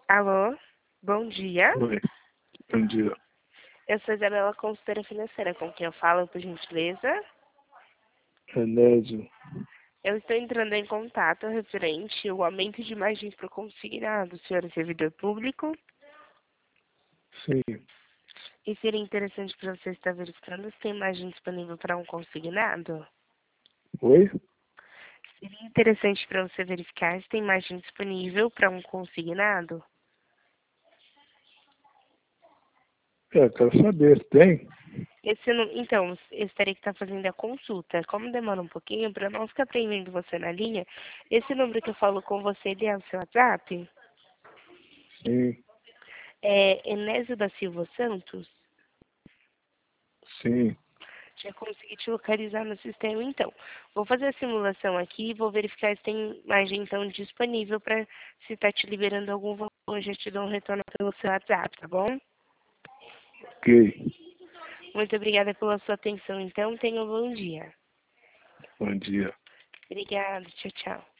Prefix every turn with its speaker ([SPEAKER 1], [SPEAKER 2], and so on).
[SPEAKER 1] Alô, bom dia.
[SPEAKER 2] Oi, bom dia.
[SPEAKER 1] Eu sou a Isabela, consultora financeira, com quem eu falo, por gentileza.
[SPEAKER 2] Renédio,
[SPEAKER 1] Eu estou entrando em contato referente ao aumento de margens para o consignado, senhor servidor público,
[SPEAKER 2] sim.
[SPEAKER 1] e seria interessante para você estar verificando se tem margem disponível para um consignado.
[SPEAKER 2] Oi?
[SPEAKER 1] Seria interessante para você verificar se tem margem disponível para um consignado.
[SPEAKER 2] Quero saber se tem.
[SPEAKER 1] Então, eu teria que estar fazendo a consulta. Como demora um pouquinho, para não ficar prendendo você na linha, esse número que eu falo com você, ele é o seu WhatsApp?
[SPEAKER 2] Sim,
[SPEAKER 1] É Enésio da Silva Santos?
[SPEAKER 2] sim.
[SPEAKER 1] Já consegui te localizar no sistema, então. Vou fazer a simulação aqui e vou verificar se tem margem, então, disponível para se está te liberando algum valor. Eu já te dou um retorno pelo seu WhatsApp, tá bom?
[SPEAKER 2] Ok.
[SPEAKER 1] Muito obrigada pela sua atenção, então. Tenha um bom dia.
[SPEAKER 2] Bom dia.
[SPEAKER 1] Obrigada. Tchau, tchau.